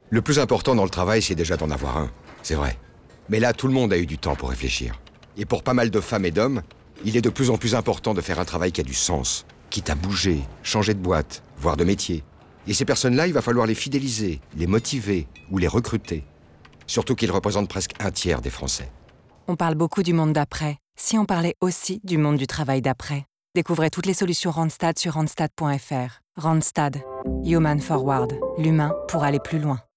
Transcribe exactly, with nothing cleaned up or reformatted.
Le plus important dans le travail, c'est déjà d'en avoir un, c'est vrai. Mais là, tout le monde a eu du temps pour réfléchir. Et pour pas mal de femmes et d'hommes, il est de plus en plus important de faire un travail qui a du sens, quitte à bouger, changer de boîte, voire de métier. Et ces personnes-là, il va falloir les fidéliser, les motiver ou les recruter. Surtout qu'ils représentent presque un tiers des Français. On parle beaucoup du monde d'après. Si on parlait aussi du monde du travail d'après? Découvrez toutes les solutions Randstad sur randstad point f r. Randstad. Human Forward. L'humain pour aller plus loin.